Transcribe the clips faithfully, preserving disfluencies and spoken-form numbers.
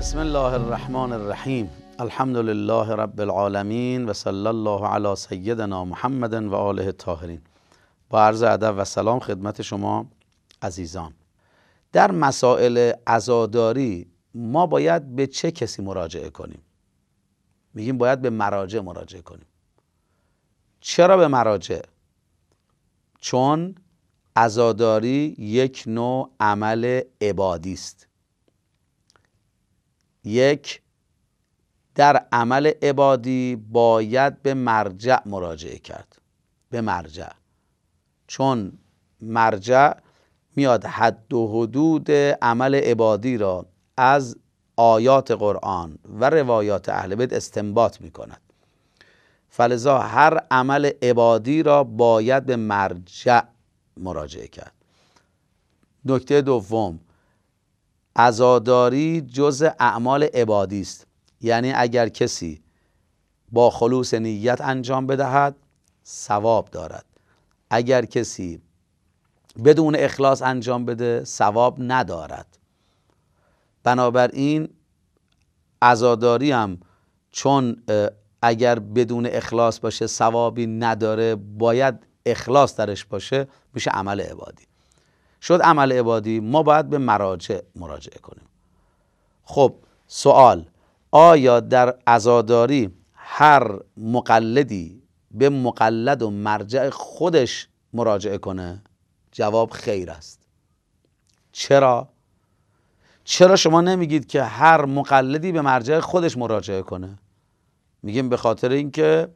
بسم الله الرحمن الرحیم. الحمد لله رب العالمین و صلی الله علی سیدنا محمد و آله الطاهرین. با عرض ادب و سلام خدمت شما عزیزان. در مسائل عزاداری ما باید به چه کسی مراجعه کنیم؟ میگیم باید به مراجع مراجعه کنیم. چرا به مراجع؟ چون عزاداری یک نوع عمل عبادی است. یک، در عمل عبادی باید به مرجع مراجعه کرد. به مرجع، چون مرجع میاد حد و حدود عمل عبادی را از آیات قرآن و روایات اهل بیت استنباط می کند. فلذا هر عمل عبادی را باید به مرجع مراجعه کرد. نکته دوم، عزاداری جزء اعمال عبادی است. یعنی اگر کسی با خلوص نیت انجام بدهد ثواب دارد، اگر کسی بدون اخلاص انجام بده ثواب ندارد. بنابراین عزاداری هم چون اگر بدون اخلاص باشه ثوابی نداره، باید اخلاص درش باشه، میشه عمل عبادی. شد عمل عبادی، ما باید به مراجع مراجعه کنیم. خب سوال، آیا در عزاداری هر مقلدی به مقلد و مرجع خودش مراجعه کنه؟ جواب خیر است. چرا؟ چرا شما نمیگید که هر مقلدی به مرجع خودش مراجعه کنه؟ میگیم به خاطر اینکه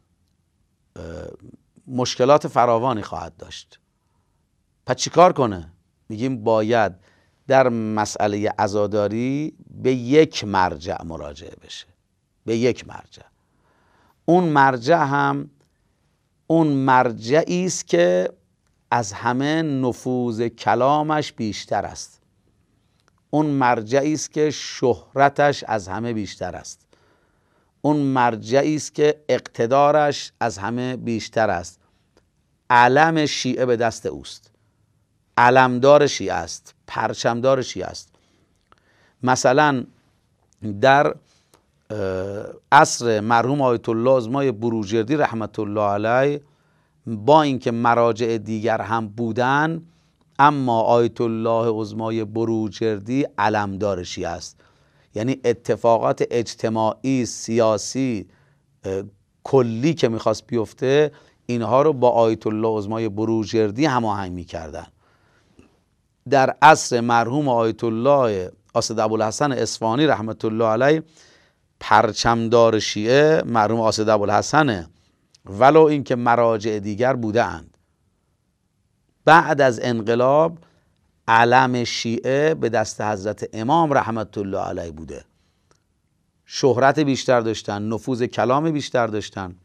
مشکلات فراوانی خواهد داشت. پس چی کار کنه؟ میگیم باید در مسئله عزاداری به یک مرجع مراجعه بشه. به یک مرجع. اون مرجع هم اون مرجعی است که از همه نفوذ کلامش بیشتر است. اون مرجعی است که شهرتش از همه بیشتر است. اون مرجعی است که اقتدارش از همه بیشتر است. علم شیعه به دست اوست. علمدار شیعه است، پرچمدار شیعه است. مثلا در عصر مرحوم آیت الله عظمای بروجردی رحمت الله علیه، با اینکه مراجع دیگر هم بودن، اما آیت الله عظمای بروجردی علمدار شیعه است. یعنی اتفاقات اجتماعی سیاسی کلی که میخواست بیفته، اینها رو با آیت الله عظمای بروجردی هماهنگ میکردن. در عصر مرحوم آیت الله اسد ابوالحسن اصفهانی رحمت الله علیه، پرچمدار شیعه مرحوم اسد ابوالحسن، ولو اینکه مراجع دیگر بوده اند. بعد از انقلاب علم شیعه به دست حضرت امام رحمت الله علیه بوده. شهرت بیشتر داشتن، نفوذ کلام بیشتر داشتن،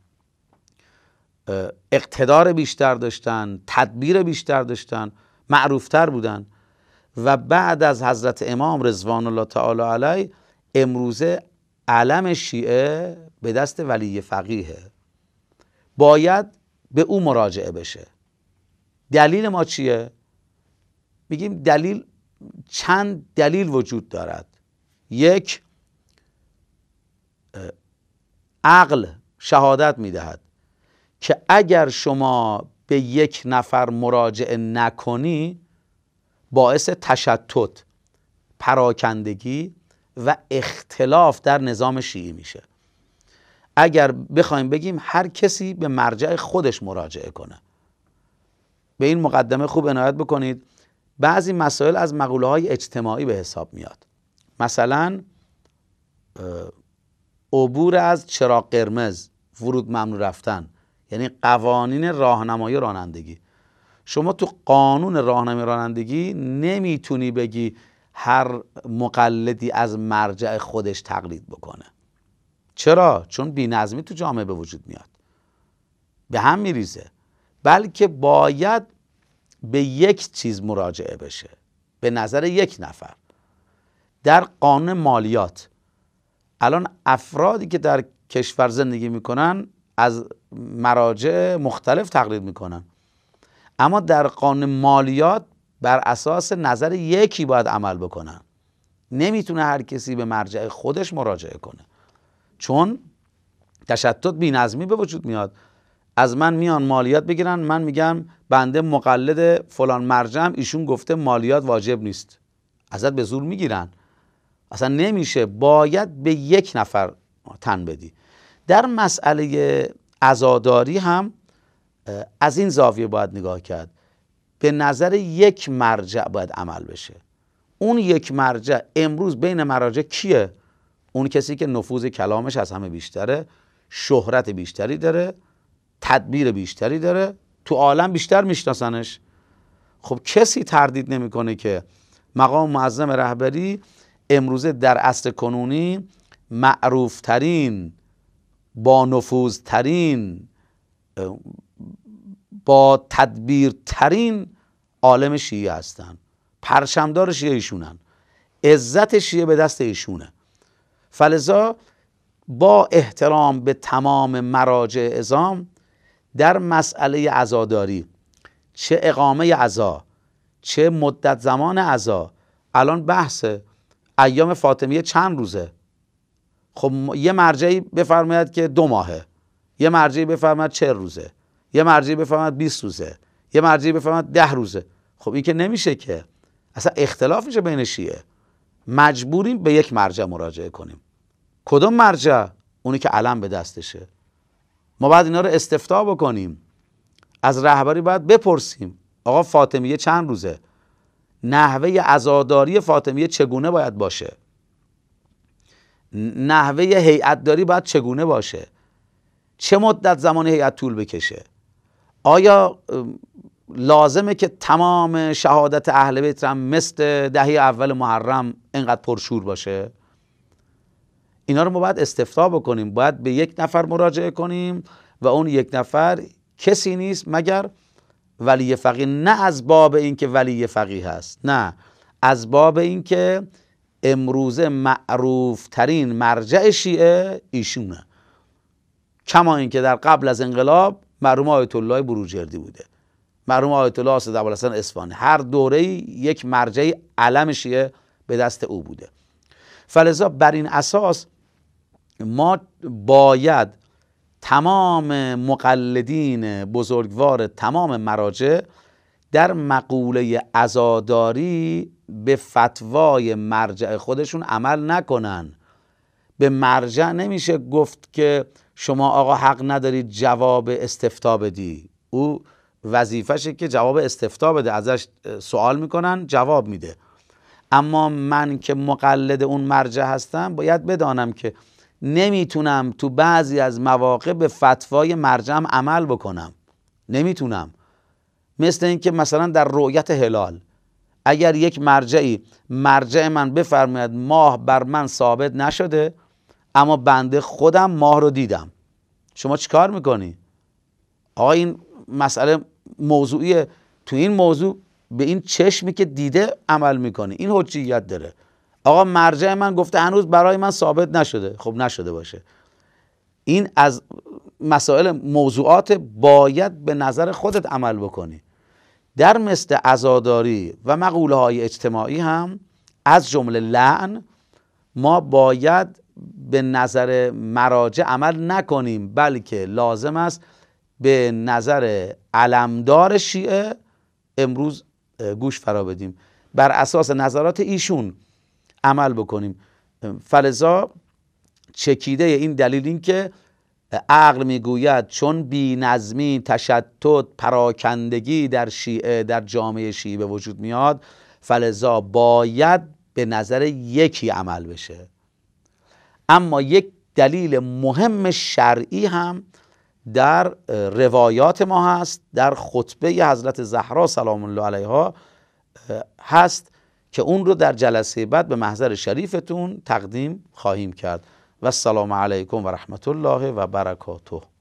اقتدار بیشتر داشتن، تدبیر بیشتر داشتن، معروفتر بودن. و بعد از حضرت امام رضوان الله تعالی علیه، امروزه علم شیعه به دست ولی فقیه. باید به او مراجعه بشه. دلیل ما چیه؟ میگیم دلیل، چند دلیل وجود دارد. یک، عقل شهادت میدهد که اگر شما به یک نفر مراجعه نکنی، باعث تشتت، پراکندگی و اختلاف در نظام شیعی میشه. اگر بخوایم بگیم هر کسی به مرجع خودش مراجعه کنه. به این مقدمه خوب عنایت بکنید. بعضی مسائل از مقوله های اجتماعی به حساب میاد. مثلا عبور از چراغ قرمز، ورود ممنوع رفتن، یعنی قوانین راهنمایی رانندگی. شما تو قانون راهنمایی رانندگی نمیتونی بگی هر مقلدی از مرجع خودش تقلید بکنه. چرا؟ چون بی‌نظمی تو جامعه به وجود میاد، به هم میریزه. بلکه باید به یک چیز مراجعه بشه، به نظر یک نفر. در قانون مالیات الان افرادی که در کشور زندگی میکنن از مراجع مختلف تقلید میکنن، اما در قانون مالیات بر اساس نظر یکی باید عمل بکنن. نمیتونه هر کسی به مرجع خودش مراجعه کنه، چون تشتت بی‌نظمی به وجود میاد. از من میان مالیات بگیرن، من میگم بنده مقلد فلان مرجعم، ایشون گفته مالیات واجب نیست، ازت به زور میگیرن. اصلا نمیشه، باید به یک نفر تن بدی. در مسئله عزاداری هم از این زاویه باید نگاه کرد، به نظر یک مرجع باید عمل بشه. اون یک مرجع امروز بین مراجع کیه؟ اون کسی که نفوذ کلامش از همه بیشتره، شهرت بیشتری داره، تدبیر بیشتری داره، تو عالم بیشتر میشناسنش. خب کسی تردید نمیکنه که مقام معظم رهبری امروزه در عصر کنونی معروف ترین، با نفوذ ترین، با تدبیر ترین عالم شیعه هستن. پرچمدار شیعه ایشونن، عزت شیعه به دست ایشونه. فلذا با احترام به تمام مراجع عظام در مسئله عزاداری، چه اقامه عزا، چه مدت زمان عزا، الان بحث ایام فاطمیه چند روزه؟ خب یه مرجعی بفرماید که دو ماهه، یه مرجعی بفرماید چهل روزه، یه مرجعی بفرماید بیست روزه، یه مرجعی بفرماید ده روزه. خب این که نمیشه، که اصلا اختلاف میشه بین شیعه. مجبوریم به یک مرجع مراجعه کنیم. کدوم مرجع؟ اونی که علم به دستشه. ما باید اینا رو استفتاء بکنیم، از رهبری باید بپرسیم آقا فاطمیه چند روزه؟ نحوه عزاداری فاطمیه چگونه باید باشه؟ نحوه هیئت داری باید چگونه باشه؟ چه مدت زمان هیئت طول بکشه؟ آیا لازمه که تمام شهادت اهل بیت هم مثل دهه اول محرم اینقدر پرشور باشه؟ اینا رو ما باید استفتاء بکنیم، باید به یک نفر مراجعه کنیم و اون یک نفر کسی نیست مگر ولی فقیه. نه از باب این که ولی فقیه هست، نه، از باب این که امروزه معروف ترین مرجع شیعه ایشونه، کما این که در قبل از انقلاب مرحوم آیت الله بروجردی بوده، مرحوم آیت الله اسد ابوالحسن اصفهانی، هر دوره یک مرجع علم شیعه به دست او بوده. فلذا بر این اساس ما باید تمام مقلدین بزرگوار تمام مراجع در مقوله عزاداری به فتوای مرجع خودشون عمل نکنن. به مرجع نمیشه گفت که شما آقا حق ندارید جواب استفتاء بدی، او وظیفشه که جواب استفتاء بده، ازش سوال میکنن جواب میده. اما من که مقلد اون مرجع هستم باید بدانم که نمیتونم تو بعضی از مواقع به فتوای مرجعم عمل بکنم، نمیتونم. مثل این که مثلا در رؤیت هلال، اگر یک مرجعی مرجع من بفرماید ماه بر من ثابت نشده اما بنده خودم ماه رو دیدم، شما چیکار میکنی؟ آقا این مسئله موضوعیه، تو این موضوع به این چشمی که دیده عمل میکنی، این حجیت داره. آقا مرجع من گفته هنوز برای من ثابت نشده، خب نشده باشه. این از مسائل موضوعات باید به نظر خودت عمل بکنی. در مثل عزاداری و مقوله های اجتماعی هم از جمله لعن، ما باید به نظر مراجع عمل نکنیم، بلکه لازم است به نظر علمدار شیعه امروز گوش فرا بدیم، بر اساس نظرات ایشون عمل بکنیم. فلذا چکیده این دلیل این که عقل میگوید چون بی نظمی، تشتت، پراکندگی در شیعه، در جامعه شیعه به وجود میاد، فلذا باید به نظر یکی عمل بشه. اما یک دلیل مهم شرعی هم در روایات ما هست، در خطبه حضرت زهرا سلام الله علیها هست که اون رو در جلسه بعد به محضر شریفتون تقدیم خواهیم کرد. و السلام علیکم و رحمت الله و برکاته.